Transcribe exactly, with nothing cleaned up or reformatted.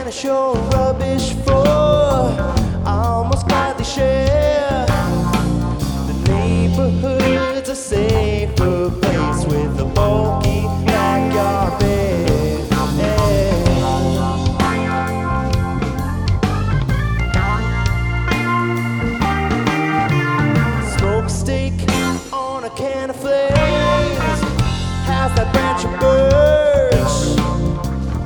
I show rubbish for. I almost gladly share the neighborhoods I say.